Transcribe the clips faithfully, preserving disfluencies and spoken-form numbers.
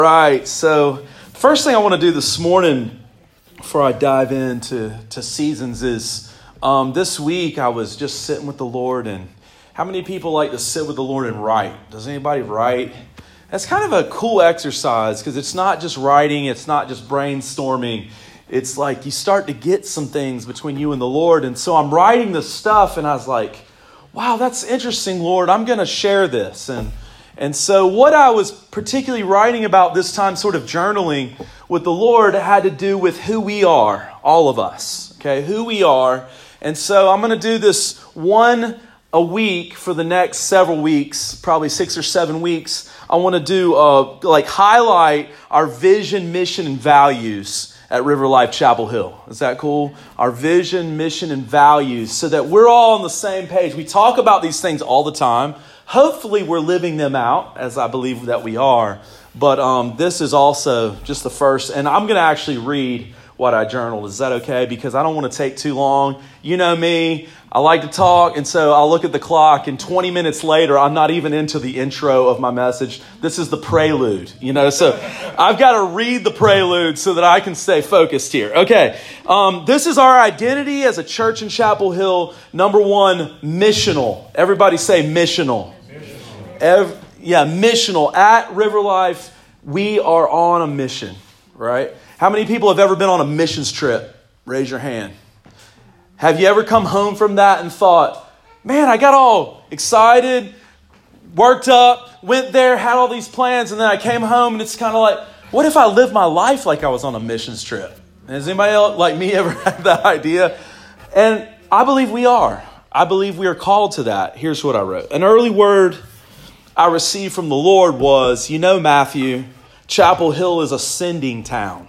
Right, so first thing I want to do this morning before I dive into to seasons is um, this week I was just sitting with the Lord. And how many people like to sit with the Lord and write? Does anybody write? That's kind of a cool exercise because it's not just writing, it's not just brainstorming. It's like you start to get some things between you and the Lord. And so I'm writing this stuff and I was like, wow, that's interesting, Lord. I'm going to share this. And And so what I was particularly writing about this time, sort of journaling with the Lord, had to do with who we are, all of us, okay, who we are. And so I'm going to do this one a week for the next several weeks, probably six or seven weeks. I want to do, uh, like, highlight our vision, mission, and values at River Life Chapel Hill. Is that cool? Our vision, mission, and values, so that we're all on the same page. We talk about these things all the time. Hopefully we're living them out, as I believe that we are. But um, this is also just the first. And I'm going to actually read what I journaled. Is that okay? Because I don't want to take too long. You know me. I like to talk. And so I'll look at the clock. And twenty minutes later, I'm not even into the intro of my message. This is the prelude. You know, so I've got to read the prelude so that I can stay focused here. Okay. Um, this is our identity as a church in Chapel Hill. Number one, missional. Everybody say missional. Every, yeah, missional. At River Life, we are on a mission, right? How many people have ever been on a missions trip? Raise your hand. Have you ever come home from that and thought, man, I got all excited, worked up, went there, had all these plans, and then I came home and it's kind of like, what if I lived my life like I was on a missions trip? Has anybody else like me ever had that idea? And I believe we are. I believe we are called to that. Here's what I wrote. An early word I received from the Lord was, you know, Matthew, Chapel Hill is a sending town.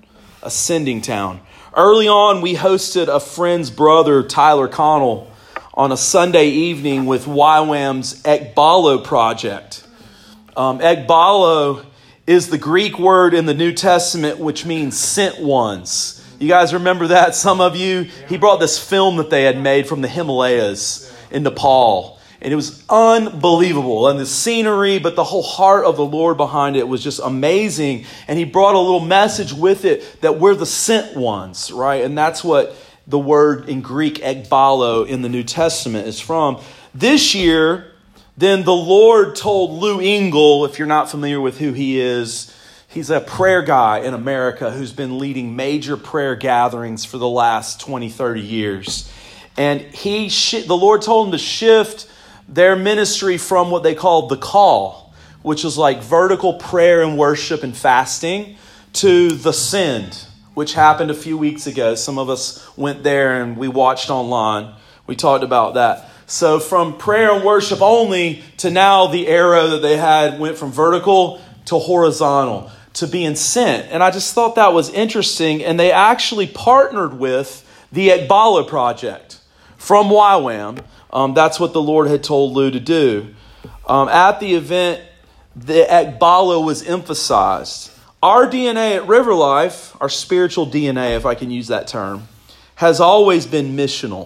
A sending town. Early on, we hosted a friend's brother, Tyler Connell, on a Sunday evening with Y WAM's Ekbalo project. Um, Ekbalo is the Greek word in the New Testament, which means sent ones. You guys remember that? Some of you, he brought this film that they had made from the Himalayas in Nepal. And it was unbelievable. And the scenery, but the whole heart of the Lord behind it was just amazing. And he brought a little message with it that we're the sent ones, right? And that's what the word in Greek, ekbalo, in the New Testament is from. This year, then the Lord told Lou Engle, if you're not familiar with who he is, he's a prayer guy in America who's been leading major prayer gatherings for the last twenty, thirty years. And he, the Lord told him to shift their ministry from what they called the call, which is like vertical prayer and worship and fasting, to the send, which happened a few weeks ago. Some of us went there and we watched online. We talked about that. So from prayer and worship only to now the arrow that they had went from vertical to horizontal, to being sent. And I just thought that was interesting. And they actually partnered with the Ekbalo Project from Y WAM. Um, that's what the Lord had told Lou to do. Um, at the event, the Ekbalo was emphasized. Our D N A at River Life, our spiritual D N A, if I can use that term, has always been missional.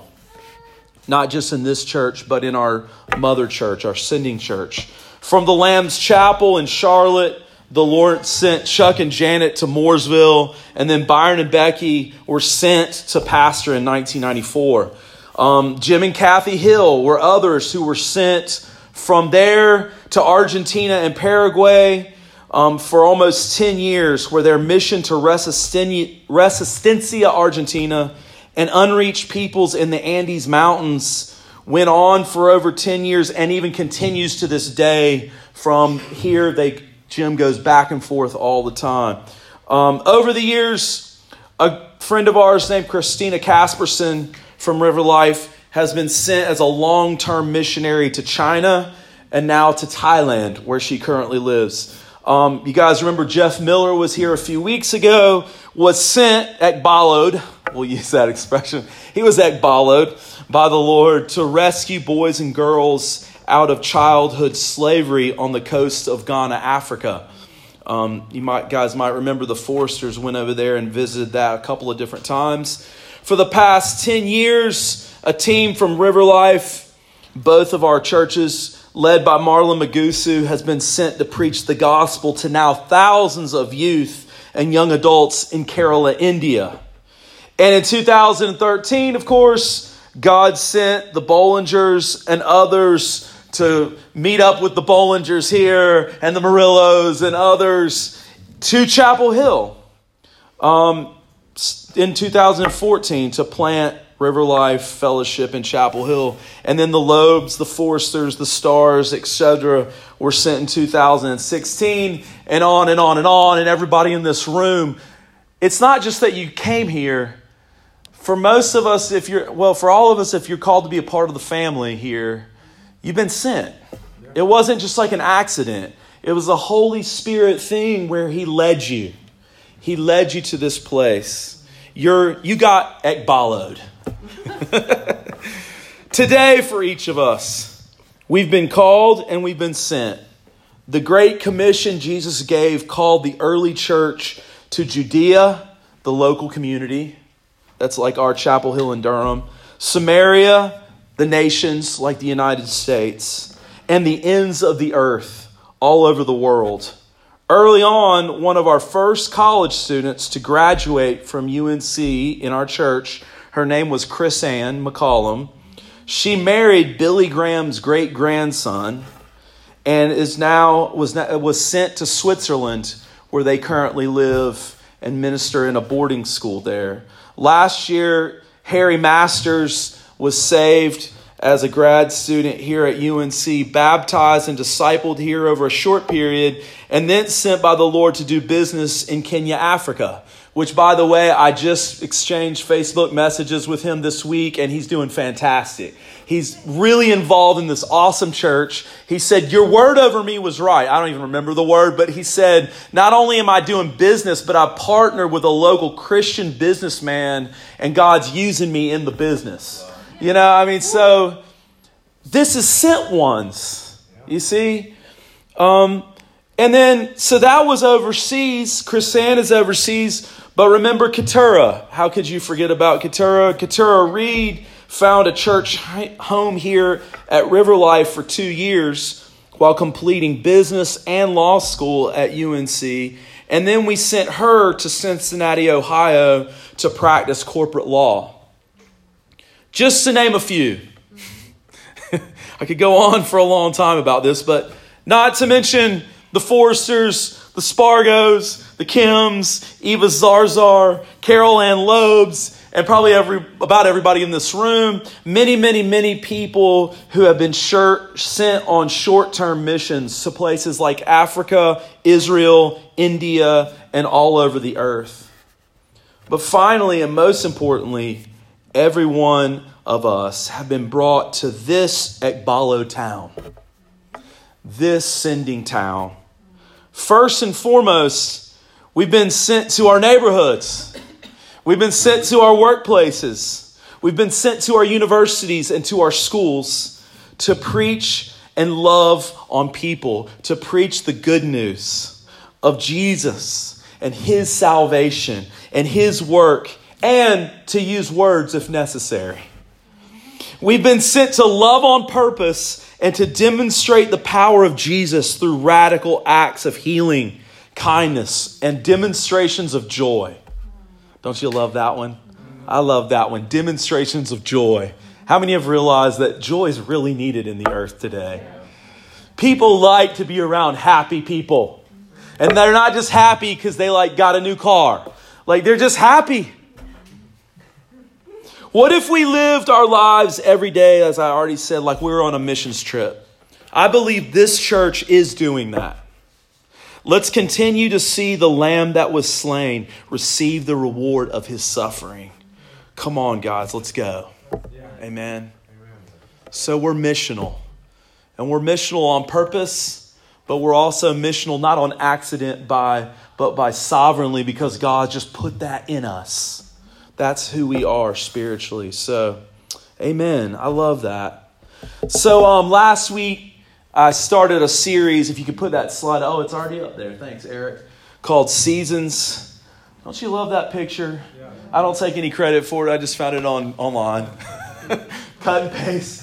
Not just in this church, but in our mother church, our sending church. From the Lamb's Chapel in Charlotte, the Lord sent Chuck and Janet to Mooresville, and then Byron and Becky were sent to pastor in nineteen ninety-four. Um, Jim and Kathy Hill were others who were sent from there to Argentina and Paraguay um, for almost ten years, where their mission to Resistencia, Resistencia, Argentina, and unreached peoples in the Andes Mountains went on for over ten years and even continues to this day. From here, they Jim goes back and forth all the time. Um, over the years, a friend of ours named Christina Casperson from River Life has been sent as a long-term missionary to China and now to Thailand, where she currently lives. Um, you guys remember Jeff Miller was here a few weeks ago, was sent, ekbaloed, we'll use that expression. He was ekbaloed by the Lord to rescue boys and girls out of childhood slavery on the coast of Ghana, Africa. Um, you might guys might remember the Forsters went over there and visited that a couple of different times. For the past ten years, a team from River Life, both of our churches led by Marlon Magusu, has been sent to preach the gospel to now thousands of youth and young adults in Kerala, India. And in two thousand thirteen, of course, God sent the Bollingers and others to meet up with the Bollingers here and the Murillos and others to Chapel Hill um, in two thousand fourteen to plant River Life Fellowship in Chapel Hill. And then the Lobes, the Forsters, the Stars, et cetera were sent in two thousand sixteen, and on and on and on. And everybody in this room, it's not just that you came here. For most of us, if you're, well, for all of us, if you're called to be a part of the family here, you've been sent. It wasn't just like an accident. It was a Holy Spirit thing where He led you. He led you to this place. You're, you got ekbaloed. Today, for each of us, we've been called and we've been sent. The Great Commission Jesus gave called the early church to Judea, the local community. That's like our Chapel Hill in Durham. Samaria, the nations like the United States. And the ends of the earth all over the world. Early on, one of our first college students to graduate from U N C in our church, her name was Chris Ann McCollum. She married Billy Graham's great-grandson and is now was, was sent to Switzerland, where they currently live and minister in a boarding school there. Last year, Harry Masters was saved as a grad student here at U N C, baptized and discipled here over a short period, and then sent by the Lord to do business in Kenya, Africa, which, by the way, I just exchanged Facebook messages with him this week, and he's doing fantastic. He's really involved in this awesome church. He said, your word over me was right. I don't even remember the word, but he said, not only am I doing business, but I partnered with a local Christian businessman, and God's using me in the business. You know, I mean, so this is sent ones, you see? Um, and then, so that was overseas. Chrisann is overseas. But remember Keturah. How could you forget about Keturah? Keturah Reed found a church home here at River Life for two years while completing business and law school at U N C. And then we sent her to Cincinnati, Ohio to practice corporate law. Just to name a few. I could go on for a long time about this, but not to mention the Forsters, the Spargos, the Kims, Eva Zarzar, Carol Ann Lobes, and probably every about everybody in this room. Many, many, many people who have been short, sent on short-term missions to places like Africa, Israel, India, and all over the earth. But finally, and most importantly, every one of us have been brought to this Ekbalo town, this sending town. First and foremost, we've been sent to our neighborhoods. We've been sent to our workplaces. We've been sent to our universities and to our schools to preach and love on people, to preach the good news of Jesus and His salvation and His work, and to use words if necessary. We've been sent to love on purpose and to demonstrate the power of Jesus through radical acts of healing, kindness, and demonstrations of joy. Don't you love that one? I love that one. Demonstrations of joy. How many have realized that joy is really needed in the earth today? People like to be around happy people. And they're not just happy because they like got a new car. Like they're just happy. What if we lived our lives every day, as I already said, like we were on a missions trip? I believe this church is doing that. Let's continue to see the Lamb that was slain receive the reward of His suffering. Come on, guys, let's go. Yeah. Amen. Amen. So we're missional. And we're missional on purpose, but we're also missional not on accident, by, but by sovereignly, because God just put that in us. That's who we are spiritually. So, amen. I love that. So, um, last week, I started a series. If you could put that slide. Oh, it's already up there. Thanks, Eric. Called Seasons. Don't you love that picture? Yeah. I don't take any credit for it. I just found it on online. Cut and paste.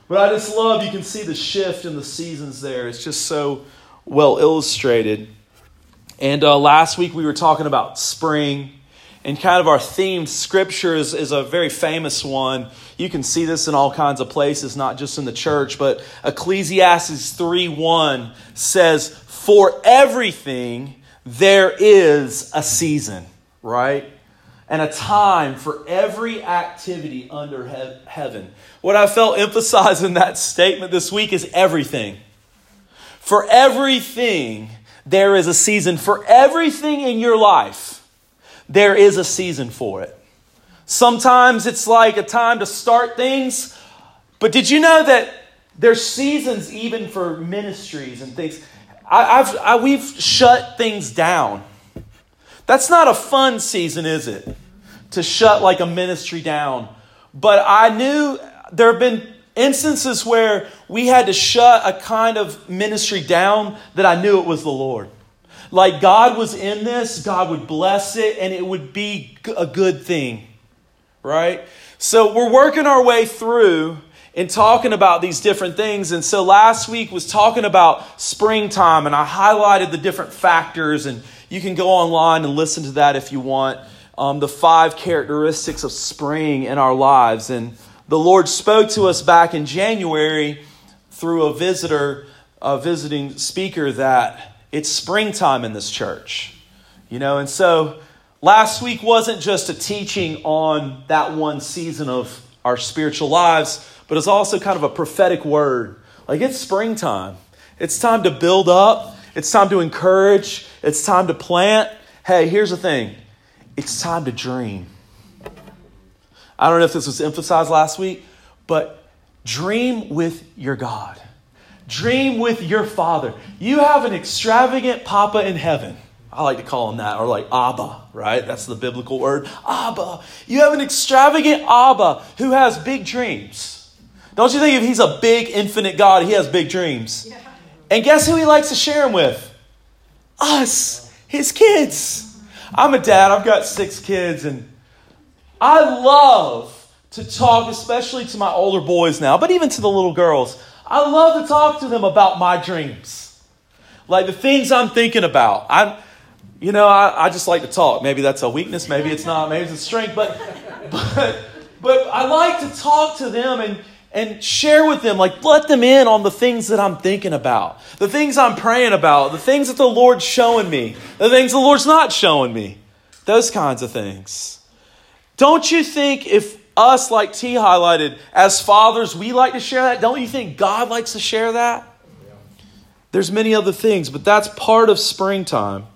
But I just love, you can see the shift in the seasons there. It's just so well illustrated. And uh, last week we were talking about spring. And kind of our theme scripture is, is a very famous one. You can see this in all kinds of places, not just in the church. But Ecclesiastes three one says, for everything there is a season, right? And a time for every activity under he- heaven. What I felt emphasized in that statement this week is everything. For everything there is a season. For everything in your life, there is a season for it. Sometimes it's like a time to start things. But did you know that there's seasons even for ministries and things? I, I've, I, we've shut things down. That's not a fun season, is it? To shut like a ministry down. But I knew there have been instances where we had to shut a kind of ministry down that I knew it was the Lord. Like God was in this, God would bless it, and it would be a good thing, right? So we're working our way through and talking about these different things. And so last week was talking about springtime, and I highlighted the different factors, and you can go online and listen to that if you want. Um, the five characteristics of spring in our lives. And the Lord spoke to us back in January through a visitor, a visiting speaker, that it's springtime in this church, you know, and so last week wasn't just a teaching on that one season of our spiritual lives, but it's also kind of a prophetic word. Like it's springtime. It's time to build up. It's time to encourage. It's time to plant. Hey, here's the thing. It's time to dream. I don't know if this was emphasized last week, but dream with your God. Dream with your Father. You have an extravagant Papa in heaven. I like to call him that, or like Abba, right? That's the biblical word. Abba. You have an extravagant Abba who has big dreams. Don't you think if he's a big, infinite God, he has big dreams? Yeah. And guess who he likes to share them with? Us, his kids. I'm a dad. I've got six kids, and I love to talk, especially to my older boys now, but even to the little girls. I love to talk to them about my dreams. Like the things I'm thinking about. I'm, you know, I, I just like to talk. Maybe that's a weakness. Maybe it's not. Maybe it's a strength. But, but, but I like to talk to them and, and share with them. Like let them in on the things that I'm thinking about. The things I'm praying about. The things that the Lord's showing me. The things the Lord's not showing me. Those kinds of things. Don't you think if us, like T highlighted, as fathers, we like to share that? Don't you think God likes to share that? There's many other things, but that's part of springtime.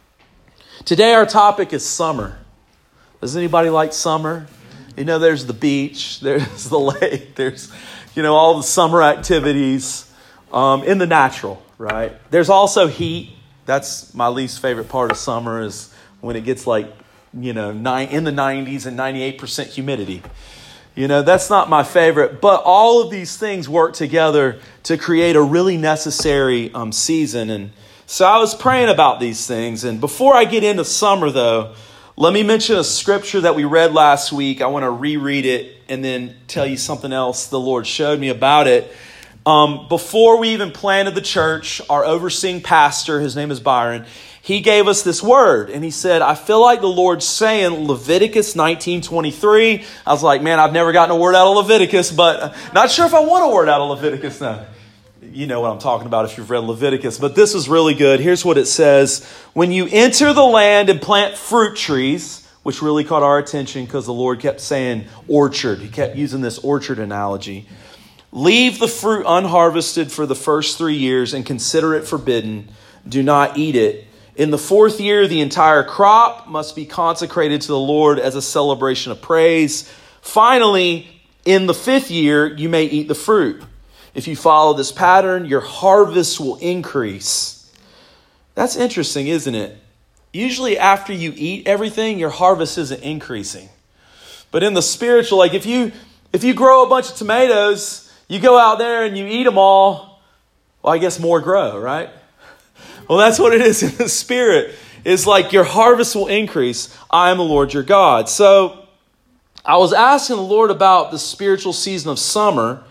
Today our topic is summer. Does anybody like summer? You know, there's the beach, there's the lake, there's, you know, all the summer activities um, in the natural, right? There's also heat. That's my least favorite part of summer is when it gets like, you know, nine, in the nineties and ninety-eight percent humidity. You know, that's not my favorite. But all of these things work together to create a really necessary um, season. And so I was praying about these things. And before I get into summer, though, let me mention a scripture that we read last week. I want to reread it and then tell you something else the Lord showed me about it. Um, before we even planted the church, our overseeing pastor, his name is Byron, he gave us this word, and he said, I feel like the Lord's saying Leviticus nineteen twenty-three. I was like, man, I've never gotten a word out of Leviticus, but not sure if I want a word out of Leviticus now. You know what I'm talking about if you've read Leviticus, but this is really good. Here's what it says. When you enter the land and plant fruit trees, which really caught our attention because the Lord kept saying orchard. He kept using this orchard analogy. Leave the fruit unharvested for the first three years and consider it forbidden. Do not eat it. In the fourth year, the entire crop must be consecrated to the Lord as a celebration of praise. Finally, in the fifth year, you may eat the fruit. If you follow this pattern, your harvest will increase. That's interesting, isn't it? Usually after you eat everything, your harvest isn't increasing. But in the spiritual, like if you if you grow a bunch of tomatoes, you go out there and you eat them all, well, I guess more grow, right? Well, that's what it is in the spirit. It's like your harvest will increase. I am the Lord your God. So I was asking the Lord about the spiritual season of summer.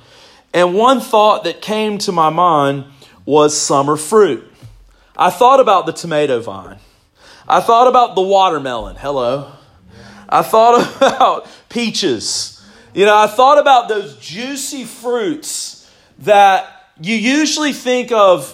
And one thought that came to my mind was summer fruit. I thought about the tomato vine. I thought about the watermelon. Hello. I thought about peaches. You know, I thought about those juicy fruits that you usually think of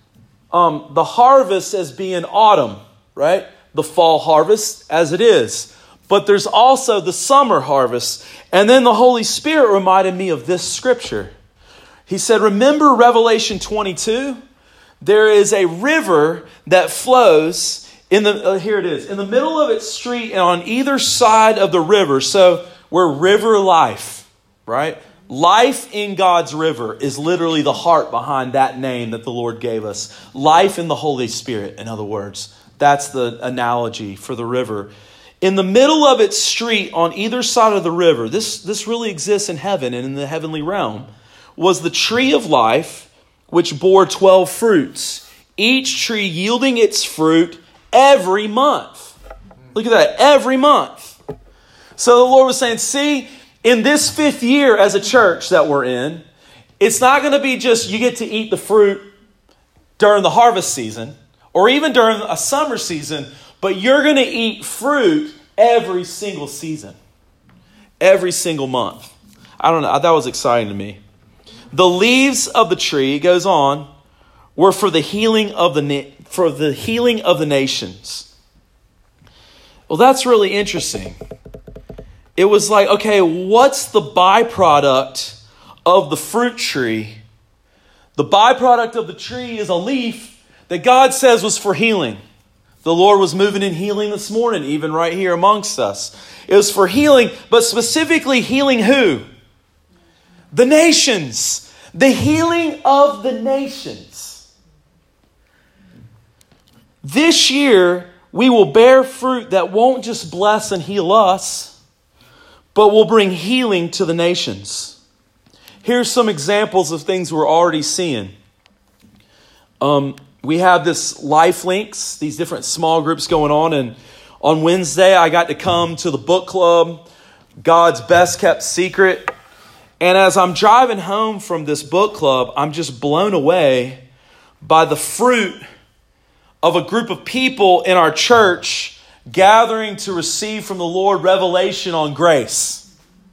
um, the harvest as being autumn, right? The fall harvest as it is. But there's also the summer harvest. And then the Holy Spirit reminded me of this scripture. He said, remember Revelation twenty-two? There is a river that flows in the, uh, here it is, in the middle of its street and on either side of the river. So we're river life, right? Life in God's river is literally the heart behind that name that the Lord gave us. Life in the Holy Spirit, in other words. That's the analogy for the river. In the middle of its street on either side of the river, this, this really exists in heaven and in the heavenly realm, was the tree of life, which bore twelve fruits, each tree yielding its fruit every month. Look at that, every month. So the Lord was saying, see, in this fifth year as a church that we're in, it's not going to be just you get to eat the fruit during the harvest season or even during a summer season, but you're going to eat fruit every single season, every single month. I don't know. That was exciting to me. The leaves of the tree, it goes on, were for the healing of the for the healing of the nations. Well, that's really interesting. It was like, okay, what's the byproduct of the fruit tree? The byproduct of the tree is a leaf that God says was for healing. The Lord was moving in healing this morning, even right here amongst us. It was for healing, but specifically healing who? The nations. The healing of the nations. This year, we will bear fruit that won't just bless and heal us, but will bring healing to the nations. Here's some examples of things we're already seeing. Um, we have this Life Links, these different small groups going on. And on Wednesday, I got to come to the book club, God's Best Kept Secret. And as I'm driving home from this book club, I'm just blown away by the fruit of a group of people in our church gathering to receive from the Lord revelation on grace.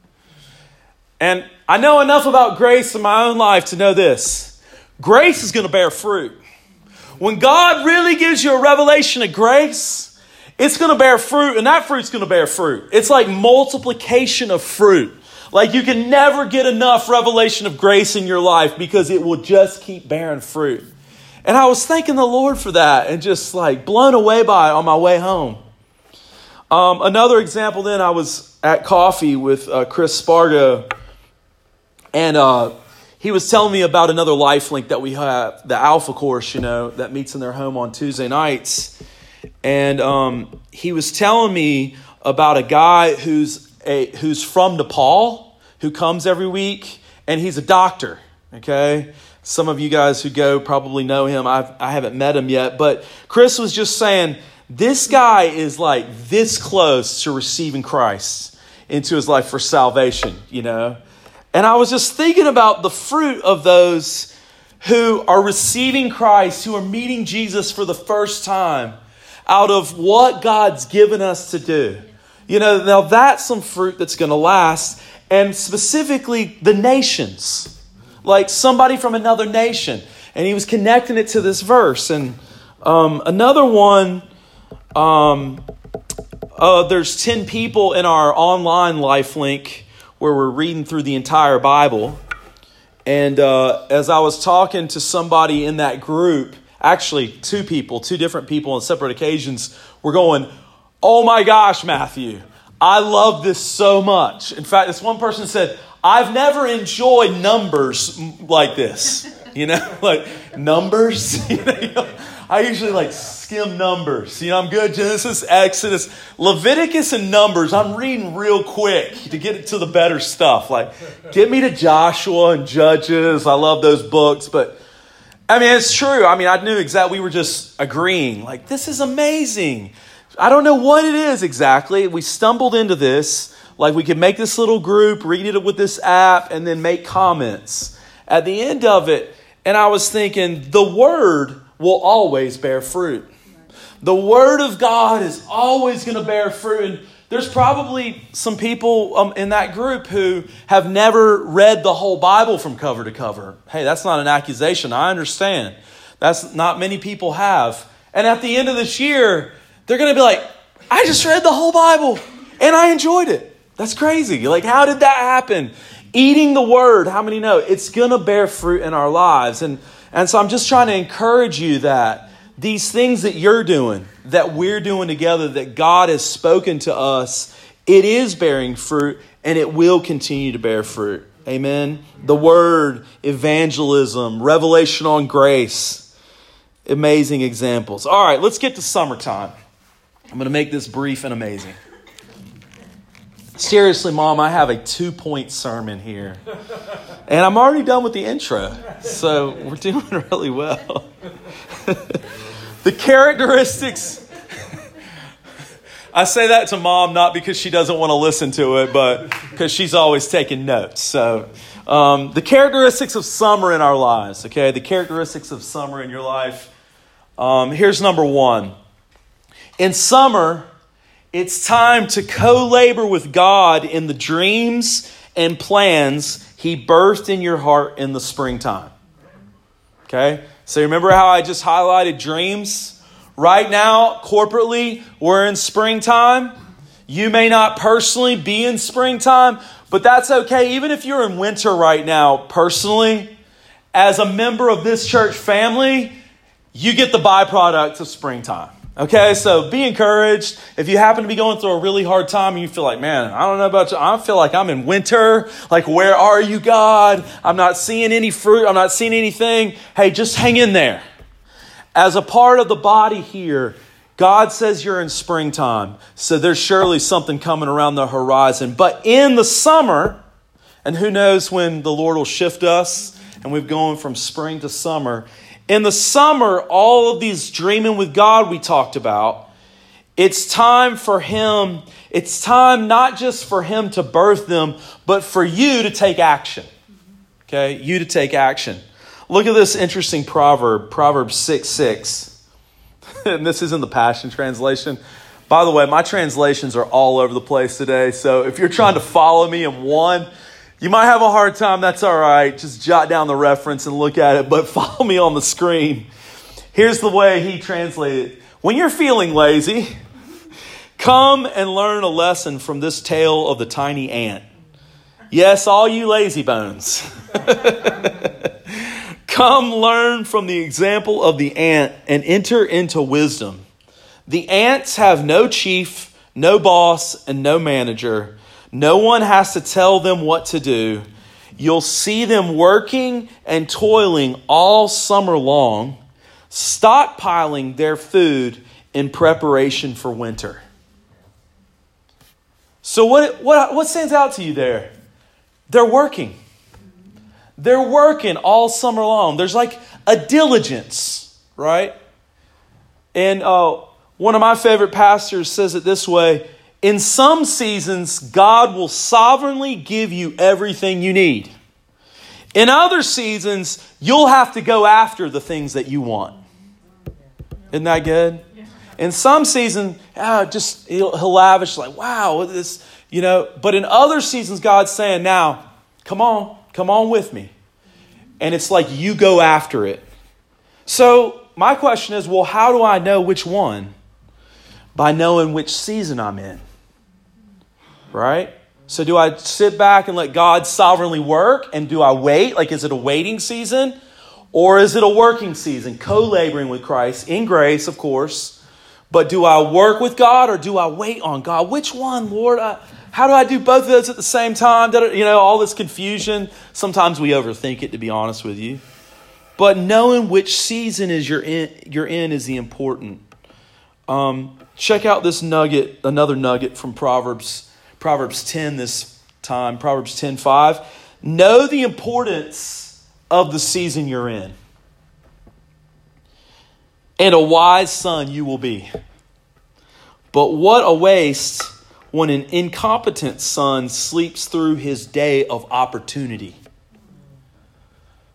And I know enough about grace in my own life to know this. Grace is going to bear fruit. When God really gives you a revelation of grace, it's going to bear fruit, and that fruit's going to bear fruit. It's like multiplication of fruit. Like you can never get enough revelation of grace in your life because it will just keep bearing fruit. And I was thanking the Lord for that and just like blown away by it on my way home. Um, another example then, I was at coffee with uh, Chris Spargo, and uh, he was telling me about another Life Link that we have, the Alpha Course, you know, that meets in their home on Tuesday nights. And um, he was telling me about a guy who's a who's from Nepal, who comes every week, and he's a doctor, okay? Some of you guys who go probably know him. I've, I haven't met him yet, but Chris was just saying, this guy is like this close to receiving Christ into his life for salvation, you know? And I was just thinking about the fruit of those who are receiving Christ, who are meeting Jesus for the first time out of what God's given us to do. You know, now that's some fruit that's going to last. And specifically the nations. Like somebody from another nation. And he was connecting it to this verse. And um, another one, um, uh, there's ten people in our online Life Link where we're reading through the entire Bible. And uh, as I was talking to somebody in that group, actually two people, two different people on separate occasions, we're going, oh my gosh, Matthew, I love this so much. In fact, this one person said, I've never enjoyed numbers like this. You know, like numbers. You know, I usually like skim numbers. You know, I'm good. Genesis, Exodus, Leviticus, and Numbers. I'm reading real quick to get to the better stuff. Like, get me to Joshua and Judges. I love those books. But I mean, it's true. I mean, I knew exactly. We were just agreeing. Like, this is amazing. I don't know what it is exactly. We stumbled into this. Like, we could make this little group, read it with this app, and then make comments. at the end of it. And I was thinking, the word will always bear fruit. The word of God is always going to bear fruit. And there's probably some people um, in that group who have never read the whole Bible from cover to cover. Hey, that's not an accusation. I understand. That's not many people have. And at the end of this year, they're going to be like, I just read the whole Bible and I enjoyed it. That's crazy. Like, how did that happen? Eating the word, how many know? It's going to bear fruit in our lives. And, and so I'm just trying to encourage you that these things that you're doing, that we're doing together, that God has spoken to us, it is bearing fruit and it will continue to bear fruit. Amen. The word, evangelism, revelation on grace, amazing examples. All right, let's get to summertime. I'm going to make this brief and amazing. Seriously, Mom, I have a two-point sermon here. And I'm already done with the intro. So we're doing really well. The characteristics. I say that to Mom not because she doesn't want to listen to it, but because she's always taking notes. So um, the characteristics of summer in our lives. Okay, the characteristics of summer in your life. Um, here's number one. In summer, it's time to co-labor with God in the dreams and plans He birthed in your heart in the springtime. Okay? So remember how I just highlighted dreams? Right now, corporately, we're in springtime. You may not personally be in springtime, but that's okay. Even if you're in winter right now, personally, as a member of this church family, you get the byproducts of springtime. Okay, so be encouraged. If you happen to be going through a really hard time and you feel like, man, I don't know about you. I feel like I'm in winter. Like, where are you, God? I'm not seeing any fruit. I'm not seeing anything. Hey, just hang in there. As a part of the body here, God says you're in springtime. So there's surely something coming around the horizon. But in the summer, and who knows when the Lord will shift us and we've gone from spring to summer. In the summer, all of these dreaming with God we talked about, it's time for Him, it's time not just for Him to birth them, but for you to take action. Okay, you to take action. Look at this interesting proverb, Proverbs six six. And this is in the Passion Translation. By the way, my translations are all over the place today. So if you're trying to follow me in one, you might have a hard time. That's all right. Just jot down the reference and look at it. But follow me on the screen. Here's the way he translated it. When you're feeling lazy, come and learn a lesson from this tale of the tiny ant. Yes, all you lazy bones. Come learn from the example of the ant and enter into wisdom. The ants have no chief, no boss, and no manager. No one has to tell them what to do. You'll see them working and toiling all summer long, stockpiling their food in preparation for winter. So what, what, what stands out to you there? They're working. They're working all summer long. There's like a diligence, right? And uh, one of my favorite pastors says it this way. In some seasons, God will sovereignly give you everything you need. In other seasons, you'll have to go after the things that you want. Isn't that good? In some seasons, ah, just he'll, he'll lavish like, wow, this, you know. But in other seasons, God's saying, now, come on, come on with me. And it's like you go after it. So my question is, well, how do I know which one? By knowing which season I'm in. Right? So do I sit back and let God sovereignly work? And do I wait? Like, is it a waiting season? Or is it a working season? Co-laboring with Christ in grace, of course. But do I work with God or do I wait on God? Which one, Lord? I, how do I do both of those at the same time? You know, all this confusion. Sometimes we overthink it, to be honest with you. But knowing which season is you're in, you're in is the important. Um, check out this nugget, another nugget from Proverbs Proverbs ten this time, Proverbs ten five. Know the importance of the season you're in. And a wise son you will be. But what a waste when an incompetent son sleeps through his day of opportunity.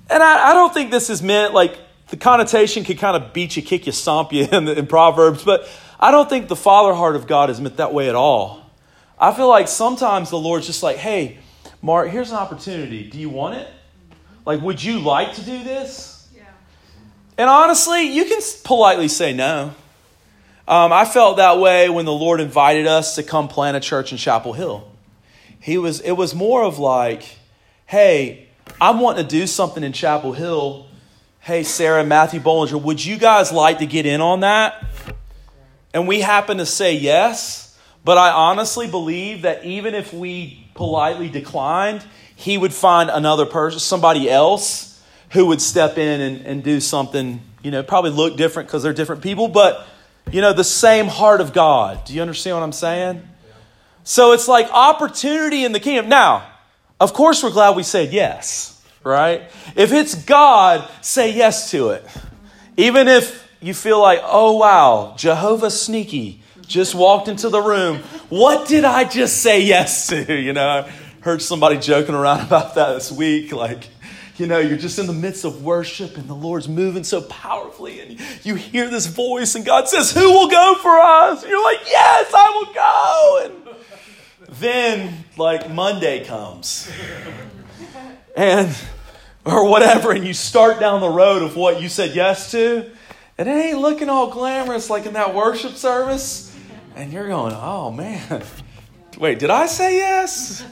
And I, I don't think this is meant like the connotation could kind of beat you, kick you, stomp you in, in Proverbs, but I don't think the father heart of God is meant that way at all. I feel like sometimes the Lord's just like, hey, Mark, here's an opportunity. Do you want it? Like, would you like to do this? Yeah. And honestly, you can politely say no. Um, I felt that way when the Lord invited us to come plant a church in Chapel Hill. He was. It was more of like, hey, I'm wanting to do something in Chapel Hill. Hey, Sarah and Matthew Bollinger, would you guys like to get in on that? And we happen to say yes. But I honestly believe that even if we politely declined, he would find another person, somebody else who would step in and, and do something, you know, probably look different because they're different people, but, you know, the same heart of God. Do you understand what I'm saying? Yeah. So it's like opportunity in the kingdom. Now, of course, we're glad we said yes, right? If it's God, say yes to it. Even if you feel like, oh, wow, Jehovah's sneaky. Just walked into the room. What did I just say yes to? You know, I heard somebody joking around about that this week. Like, you know, you're just in the midst of worship and the Lord's moving so powerfully. And you hear this voice and God says, who will go for us? And you're like, yes, I will go. And then like Monday comes. And, or whatever. And you start down the road of what you said yes to. And it ain't looking all glamorous like in that worship service. And you're going, oh, man. Wait, did I say yes?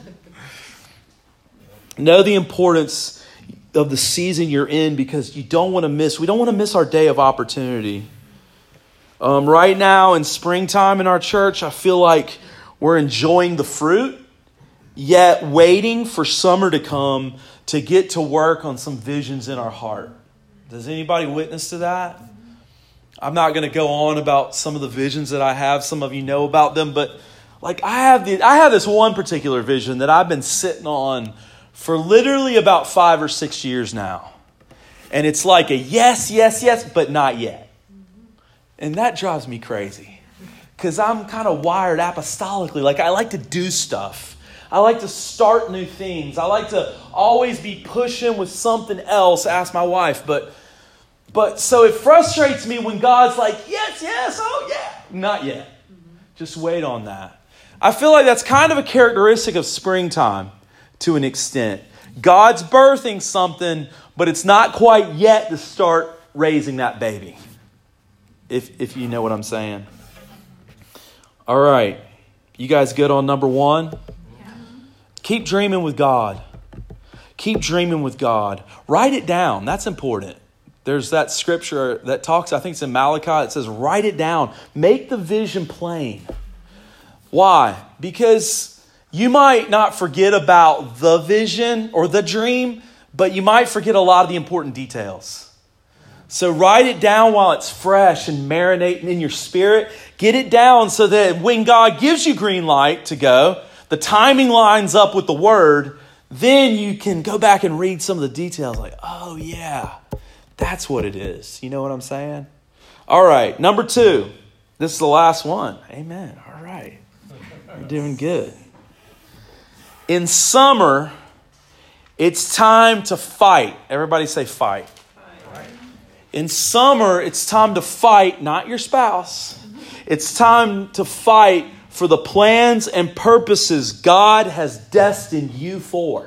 Know the importance of the season you're in because you don't want to miss. We don't want to miss our day of opportunity. Um, right now in springtime in our church, I feel like we're enjoying the fruit, yet waiting for summer to come to get to work on some visions in our heart. Does anybody witness to that? I'm not going to go on about some of the visions that I have. Some of you know about them, but like I have the I have this one particular vision that I've been sitting on for literally about five or six years now. And it's like a yes, yes, yes, but not yet. And that drives me crazy because I'm kind of wired apostolically. Like I like to do stuff. I like to start new things. I like to always be pushing with something else. Ask my wife, but But so it frustrates me when God's like, yes, yes, oh yeah. Not yet. Mm-hmm. Just wait on that. I feel like that's kind of a characteristic of springtime to an extent. God's birthing something, but it's not quite yet to start raising that baby. If, if you know what I'm saying. All right. You guys good on number one? Yeah. Keep dreaming with God. Keep dreaming with God. Write it down. That's important. There's that scripture that talks, I think it's in Malachi, it says, write it down. Make the vision plain. Why? Because you might not forget about the vision or the dream, but you might forget a lot of the important details. So write it down while it's fresh and marinating in your spirit. Get it down so that when God gives you green light to go, the timing lines up with the word, then you can go back and read some of the details like, oh yeah. That's what it is. You know what I'm saying? All right. Number two. This is the last one. Amen. All right. You're doing good. In summer, it's time to fight. Everybody say fight. Fight. In summer, it's time to fight, not your spouse. It's time to fight for the plans and purposes God has destined you for.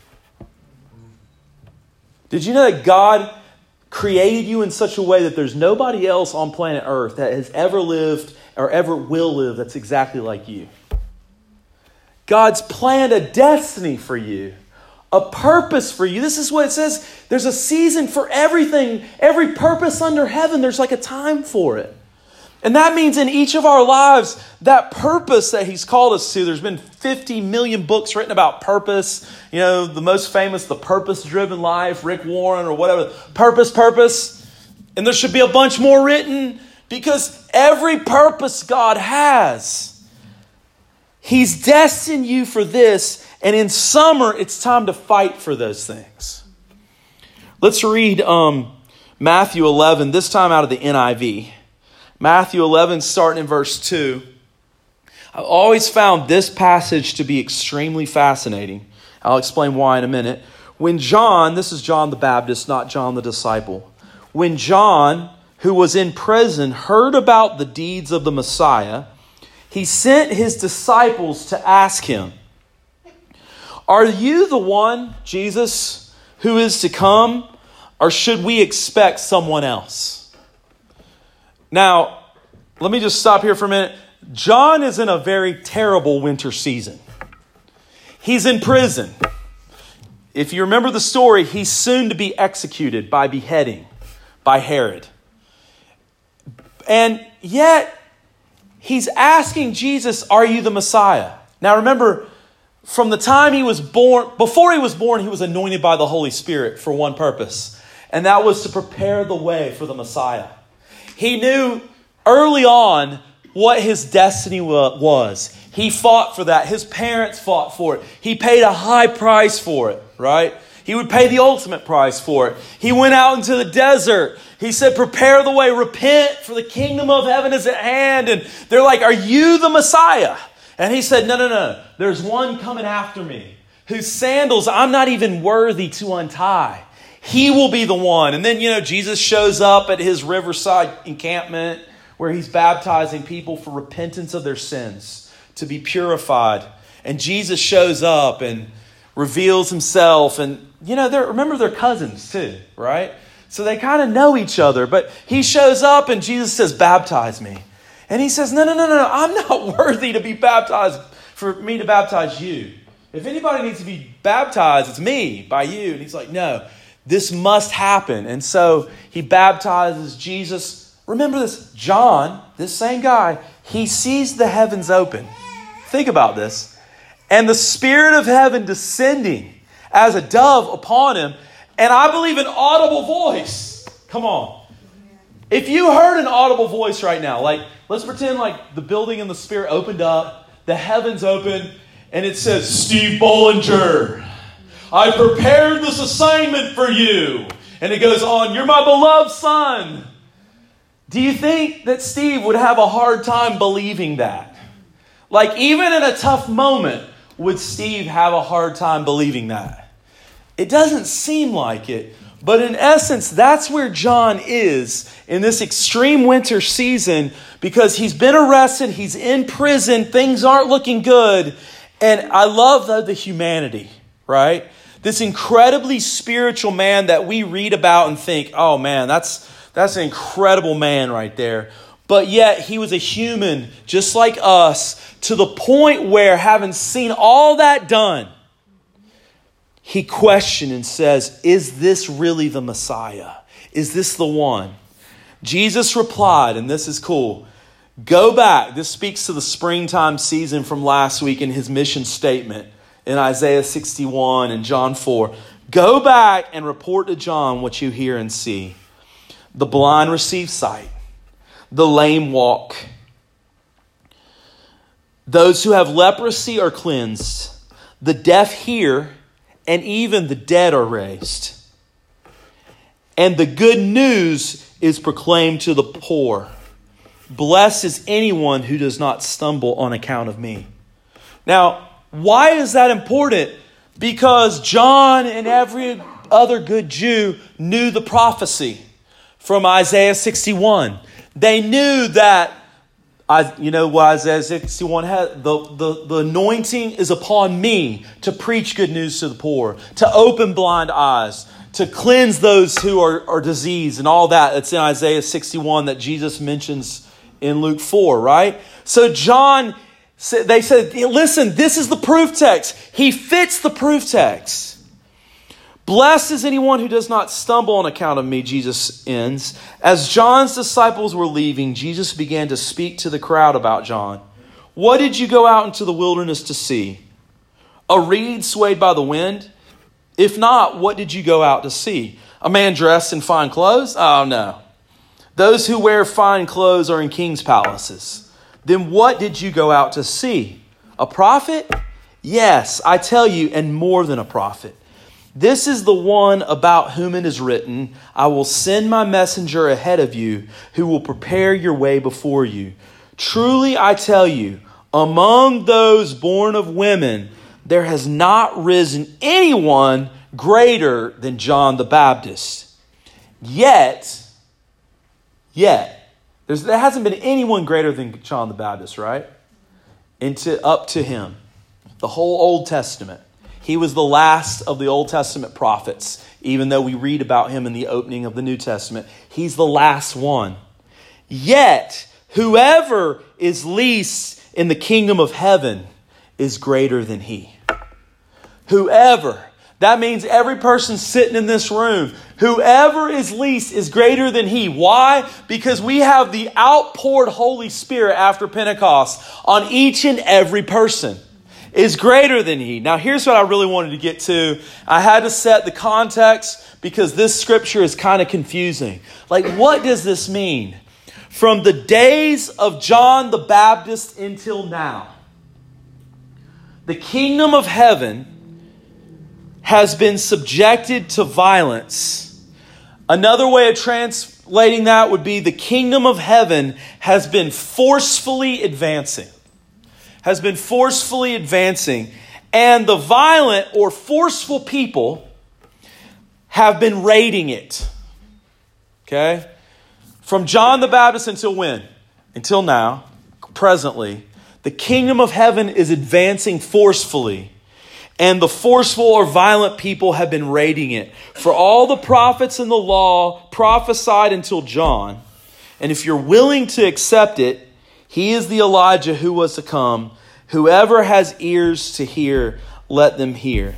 Did you know that God created you in such a way that there's nobody else on planet Earth that has ever lived or ever will live that's exactly like you? God's planned a destiny for you, a purpose for you. This is what it says. There's a season for everything. Every purpose under heaven, there's like a time for it. And that means in each of our lives, that purpose that He's called us to, there's been fifty million books written about purpose. You know, the most famous, The Purpose-Driven Life, Rick Warren or whatever. Purpose, purpose. And there should be a bunch more written because every purpose God has, He's destined you for this. And in summer, it's time to fight for those things. Let's read um, Matthew eleven, this time out of the N I V. Matthew eleven, starting in verse two. I've always found this passage to be extremely fascinating. I'll explain why in a minute. When John, this is John the Baptist, not John the disciple. When John, who was in prison, heard about the deeds of the Messiah, he sent his disciples to ask him, "Are you the one, Jesus, who is to come, or should we expect someone else?" Now, let me just stop here for a minute. John is in a very terrible winter season. He's in prison. If you remember the story, he's soon to be executed by beheading by Herod. And yet, he's asking Jesus, "Are you the Messiah?" Now remember, from the time he was born, before he was born, he was anointed by the Holy Spirit for one purpose. And that was to prepare the way for the Messiah. He knew early on what his destiny was. He fought for that. His parents fought for it. He paid a high price for it, right? He would pay the ultimate price for it. He went out into the desert. He said, "Prepare the way, repent, for the kingdom of heaven is at hand." And they're like, "Are you the Messiah?" And he said, "No, no, no. There's one coming after me, whose sandals I'm not even worthy to untie. He will be the one." And then, you know, Jesus shows up at his riverside encampment where he's baptizing people for repentance of their sins, to be purified. And Jesus shows up and reveals himself. And, you know, they're, remember they're cousins too, right? So they kind of know each other. But he shows up and Jesus says, "Baptize me." And he says, no, no, no, no, I'm not worthy to be baptized, for me to baptize you. If anybody needs to be baptized, it's me, by you. And he's like, "No, this must happen." And so he baptizes Jesus. Remember this, John, this same guy, he sees the heavens open. Think about this. And the Spirit of heaven descending as a dove upon him. And I believe an audible voice. Come on. If you heard an audible voice right now, like, let's pretend like the building in the Spirit opened up, the heavens open, and it says, "Steve Bollinger, I prepared this assignment for you." And it goes on, "You're my beloved son." Do you think that Steve would have a hard time believing that? Like, even in a tough moment, would Steve have a hard time believing that? It doesn't seem like it. But in essence, that's where John is in this extreme winter season, because he's been arrested, he's in prison, things aren't looking good. And I love the, the humanity, right? This incredibly spiritual man that we read about and think, "Oh man, that's that's an incredible man right there." But yet he was a human just like us, to the point where, having seen all that done, he questioned and says, "Is this really the Messiah? Is this the one?" Jesus replied, and this is cool. Go back. This speaks to the springtime season from last week in his mission statement in Isaiah sixty-one and John four. "Go back and report to John what you hear and see. The blind receive sight. The lame walk. Those who have leprosy are cleansed. The deaf hear, and even the dead are raised. And the good news is proclaimed to the poor. Blessed is anyone who does not stumble on account of me." Now, why is that important? Because John and every other good Jew knew the prophecy from Isaiah sixty-one. They knew that, you know what Isaiah sixty-one had? The, the, the anointing is upon me to preach good news to the poor, to open blind eyes, to cleanse those who are, are diseased, and all that. It's in Isaiah sixty-one that Jesus mentions in Luke four, right? So John, they said, "Listen, this is the proof text." He fits the proof text. "Blessed is anyone who does not stumble on account of me," Jesus ends. As John's disciples were leaving, Jesus began to speak to the crowd about John. "What did you go out into the wilderness to see? A reed swayed by the wind? If not, what did you go out to see? A man dressed in fine clothes? Oh, no. Those who wear fine clothes are in king's palaces. Then what did you go out to see? A prophet? Yes, I tell you, and more than a prophet. This is the one about whom it is written, I will send my messenger ahead of you who will prepare your way before you. Truly, I tell you, among those born of women, there has not risen anyone greater than John the Baptist. Yet, yet, there's, there hasn't been anyone greater than John the Baptist, right? Into, up to him. The whole Old Testament. He was the last of the Old Testament prophets, even though we read about him in the opening of the New Testament. He's the last one. Yet, whoever is least in the kingdom of heaven is greater than he. Whoever. That means every person sitting in this room. Whoever is least is greater than he. Why? Because we have the outpoured Holy Spirit after Pentecost on each and every person. Is greater than he. Now here's what I really wanted to get to. I had to set the context because this scripture is kind of confusing. Like, what does this mean? From the days of John the Baptist until now, the kingdom of heaven has been subjected to violence. Another way of translating that would be the kingdom of heaven has been forcefully advancing. Has been forcefully advancing. And the violent or forceful people have been raiding it. Okay? From John the Baptist until when? Until now, presently, the kingdom of heaven is advancing forcefully. And the forceful or violent people have been raiding it. For all the prophets in the law prophesied until John. And if you're willing to accept it, he is the Elijah who was to come. Whoever has ears to hear, let them hear.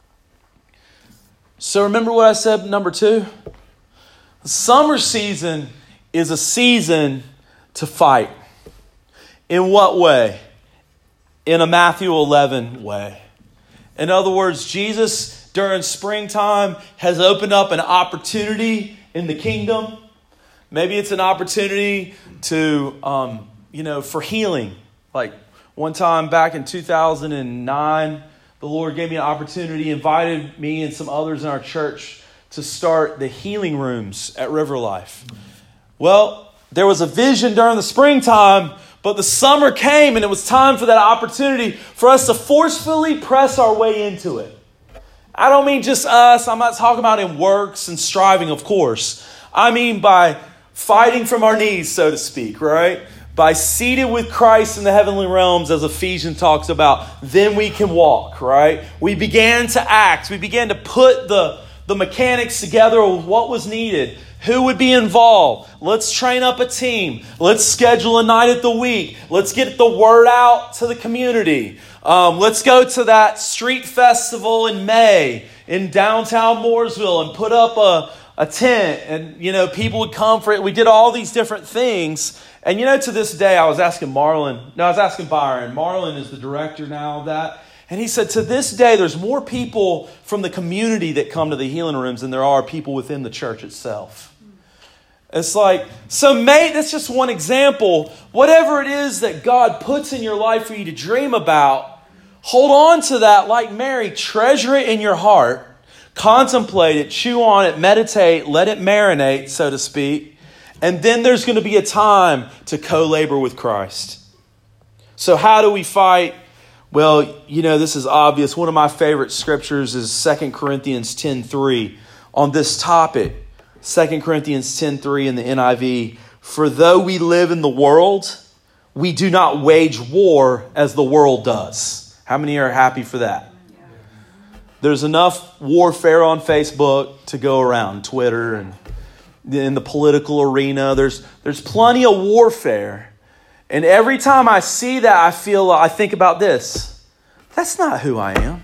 So remember what I said, number two? The summer season is a season to fight. In what way? In a Matthew eleven way. In other words, Jesus during springtime has opened up an opportunity in the kingdom. Maybe it's an opportunity to, um, you know, for healing. Like one time back in two thousand nine, the Lord gave me an opportunity, invited me and some others in our church to start the healing rooms at River Life. Well, there was a vision during the springtime, but the summer came and it was time for that opportunity for us to forcefully press our way into it. I don't mean just us. I'm not talking about in works and striving, of course. I mean by fighting from our knees, so to speak, right? By seated with Christ in the heavenly realms, as Ephesians talks about, then we can walk, right? We began to act. We began to put the, the mechanics together of what was needed. Who would be involved? Let's train up a team. Let's schedule a night at the week. Let's get the word out to the community. Um, let's go to that street festival in May in downtown Mooresville and put up a, a tent. And, you know, people would come for it. We did all these different things. And, you know, to this day, I was asking Marlon. No, I was asking Byron. Marlon is the director now of that. And he said, to this day, there's more people from the community that come to the healing rooms than there are people within the church itself. It's like, so mate, that's just one example. Whatever it is that God puts in your life for you to dream about, hold on to that like Mary. Treasure it in your heart. Contemplate it, chew on it, meditate, let it marinate, so to speak. And then there's going to be a time to co-labor with Christ. So how do we fight? Well, you know, this is obvious. One of my favorite scriptures is Second Corinthians ten three on this topic. Second Corinthians ten three in the N I V. For though we live in the world, we do not wage war as the world does. How many are happy for that? There's enough warfare on Facebook to go around, Twitter and in the political arena. There's there's plenty of warfare. And every time I see that, I feel, I think about this. That's not who I am.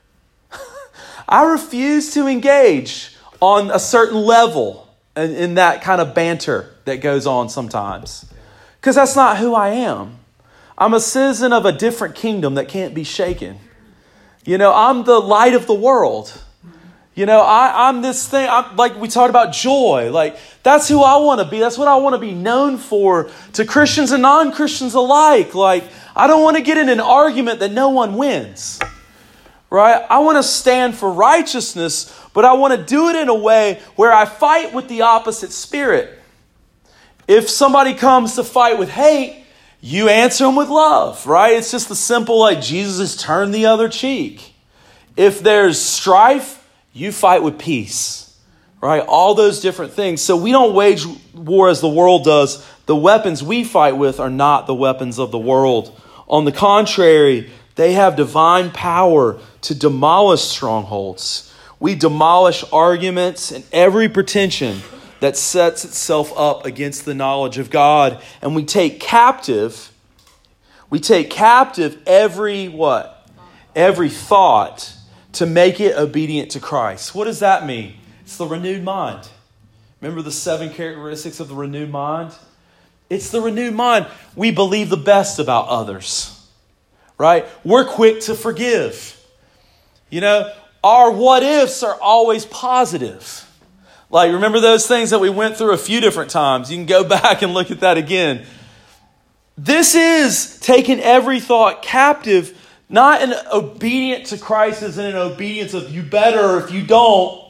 I refuse to engage on a certain level in, in that kind of banter that goes on sometimes. Because that's not who I am. I'm a citizen of a different kingdom that can't be shaken. You know, I'm the light of the world. You know, I, I'm this thing, I'm, like we talked about joy. Like, that's who I want to be. That's what I want to be known for to Christians and non-Christians alike. Like, I don't want to get in an argument that no one wins. Right? I want to stand for righteousness, but I want to do it in a way where I fight with the opposite spirit. If somebody comes to fight with hate, you answer them with love, right? It's just the simple, like Jesus has turned the other cheek. If there's strife, You fight with peace, right? All those different things. So we don't wage war as the world does. The weapons we fight with are not the weapons of the world. On the contrary, they have divine power to demolish strongholds. We demolish arguments and every pretension that sets itself up against the knowledge of God. And we take captive, we take captive every what? Every thought to make it obedient to Christ. What does that mean? It's the renewed mind. Remember the seven characteristics of the renewed mind? It's the renewed mind. We believe the best about others, right? We're quick to forgive. You know, our what ifs are always positive. Like, remember those things that we went through a few different times? You can go back and look at that again. This is taking every thought captive, not an obedience to Christ as in an obedience of you better if you don't.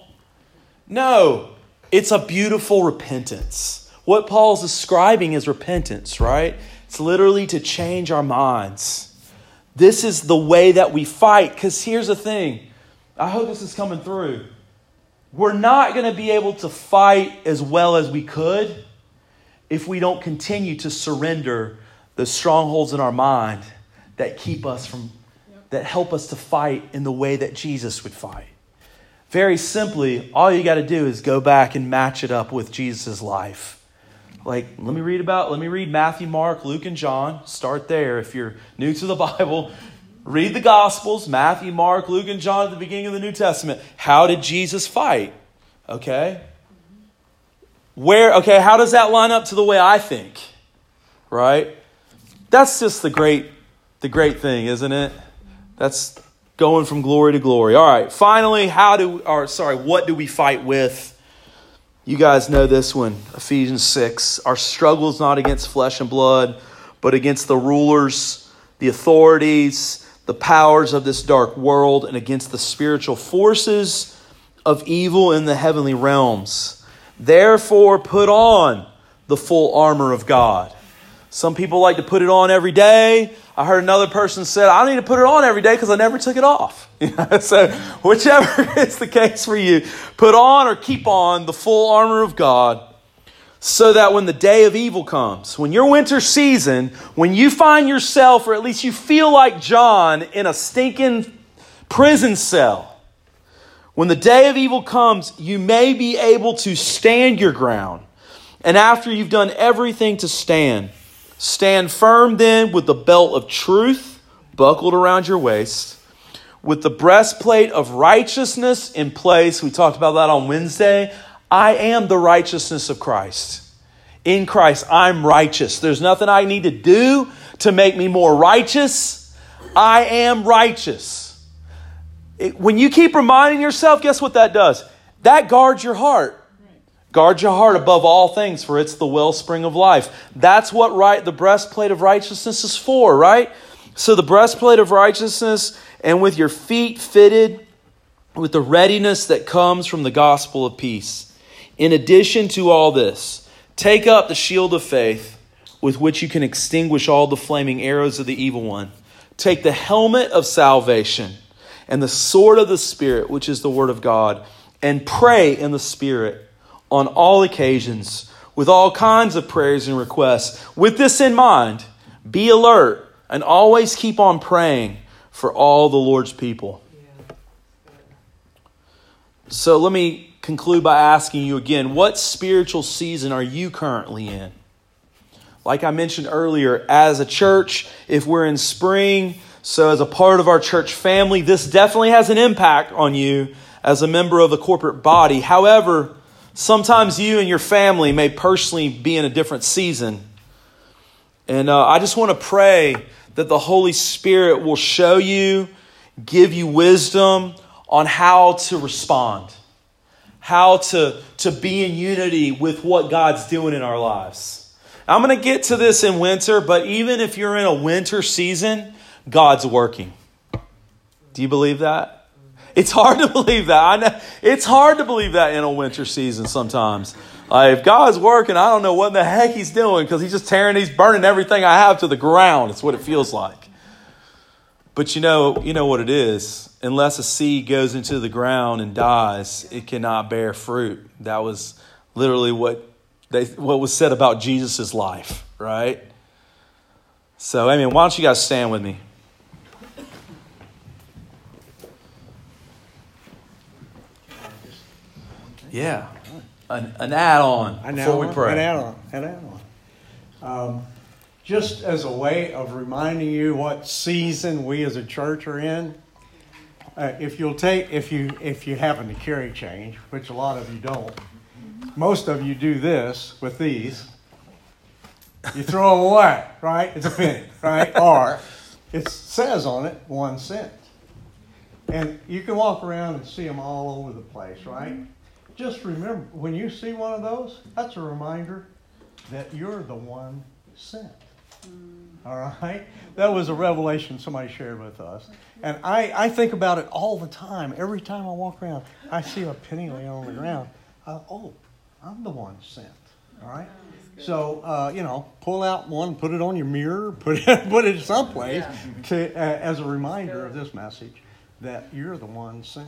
No, it's a beautiful repentance. What Paul's describing is repentance, right? It's literally to change our minds. This is the way that we fight. Because here's the thing. I hope this is coming through. We're not going to be able to fight as well as we could if we don't continue to surrender the strongholds in our mind that keep us from, that help us to fight in the way that Jesus would fight. Very simply, all you got to do is go back and match it up with Jesus' life. Like, let me read about, let me read Matthew, Mark, Luke, and John. Start there. If you're new to the Bible, read the Gospels, Matthew, Mark, Luke, and John at the beginning of the New Testament. How did Jesus fight? Okay. Where, okay, how does that line up to the way I think? Right? That's just the great, the great thing, isn't it? That's going from glory to glory. All right. Finally, how do, or sorry, what do we fight with? You guys know this one, Ephesians six. Our struggle is not against flesh and blood, but against the rulers, the authorities, the powers of this dark world, and against the spiritual forces of evil in the heavenly realms. Therefore, put on the full armor of God. Some people like to put it on every day. I heard another person said, I don't need to put it on every day because I never took it off. So whichever is the case for you, put on or keep on the full armor of God so that when the day of evil comes, when your winter season, when you find yourself, or at least you feel like John, in a stinking prison cell, when the day of evil comes, you may be able to stand your ground. And after you've done everything to stand, stand firm then with the belt of truth buckled around your waist, with the breastplate of righteousness in place. We talked about that on Wednesday. I am the righteousness of Christ. In Christ, I'm righteous. There's nothing I need to do to make me more righteous. I am righteous. It, when you keep reminding yourself, guess what that does? That guards your heart. Guard your heart above all things, for it's the wellspring of life. That's what right the breastplate of righteousness is for, right? So the breastplate of righteousness, and with your feet fitted with the readiness that comes from the gospel of peace. In addition to all this, take up the shield of faith with which you can extinguish all the flaming arrows of the evil one. Take the helmet of salvation and the sword of the Spirit, which is the word of God, and pray in the Spirit on all occasions, with all kinds of prayers and requests. With this in mind, be alert and always keep on praying for all the Lord's people. So let me conclude by asking you again, what spiritual season are you currently in? Like I mentioned earlier, as a church, if we're in spring, so as a part of our church family, this definitely has an impact on you as a member of the corporate body. However, sometimes you and your family may personally be in a different season. And uh, I just want to pray that the Holy Spirit will show you, give you wisdom on how to respond, how to, to be in unity with what God's doing in our lives. I'm going to get to this in winter, but even if you're in a winter season, God's working. Do you believe that? It's hard to believe that. I know it's hard to believe that in a winter season sometimes. Like, if God's working, I don't know what the heck he's doing because he's just tearing, he's burning everything I have to the ground. It's what it feels like. But you know, you know what it is. Unless a seed goes into the ground and dies, it cannot bear fruit. That was literally what they what was said about Jesus' life, right? So, I mean, why don't you guys stand with me? Yeah, an, an add-on An before we add-on, pray. An add-on, an add-on. Um, just as a way of reminding you what season we as a church are in, uh, if you'll take, if you if you happen to carry change, which a lot of you don't, most of you do this with these. You throw them away, right? It's a penny, right? Or it says on it one cent, and you can walk around and see them all over the place, right? Just remember, when you see one of those, that's a reminder that you're the one sent. All right? That was a revelation somebody shared with us. And I, I think about it all the time. Every time I walk around, I see a penny laying on the ground. Uh, oh, I'm the one sent. All right? So, uh, you know, pull out one, put it on your mirror, put it, put it someplace to, uh, as a reminder of this message that you're the one sent.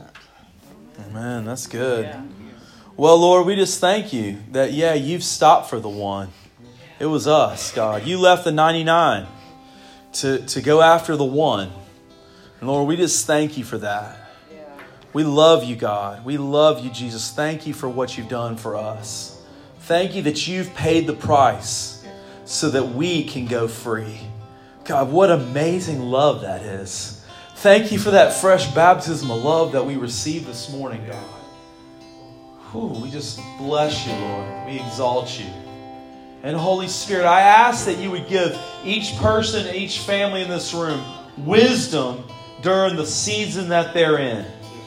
Man, that's good. Well, Lord, we just thank you that, yeah, you've stopped for the one. It was us, God. You left the ninety-nine to, to go after the one. And Lord, we just thank you for that. We love you, God. We love you, Jesus. Thank you for what you've done for us. Thank you that you've paid the price so that we can go free. God, what amazing love that is. Thank you for that fresh baptism of love that we received this morning, God. Whew, we just bless you, Lord. We exalt you. And Holy Spirit, I ask that you would give each person, each family in this room wisdom during the season that they're in.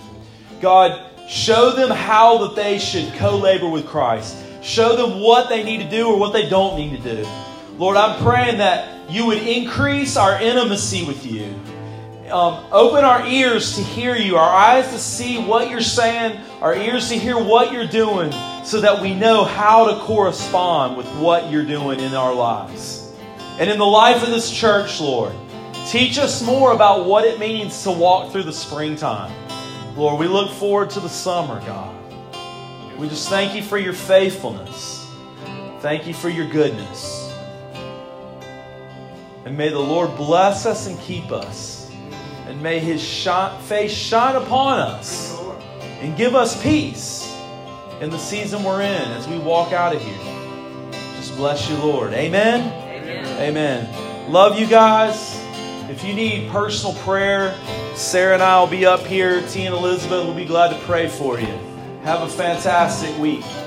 God, show them how that they should co-labor with Christ. Show them what they need to do or what they don't need to do. Lord, I'm praying that you would increase our intimacy with you. Um, open our ears to hear you, our eyes to see what you're saying, our ears to hear what you're doing, so that we know how to correspond with what you're doing in our lives. And in the life of this church, Lord, teach us more about what it means to walk through the springtime. Lord, we look forward to the summer, God. We just thank you for your faithfulness. Thank you for your goodness. And may the Lord bless us and keep us. And may His shine, face shine upon us and give us peace in the season we're in as we walk out of here. Just bless you, Lord. Amen? Amen. Amen. Love you guys. If you need personal prayer, Sarah and I will be up here. T and Elizabeth will be glad to pray for you. Have a fantastic week.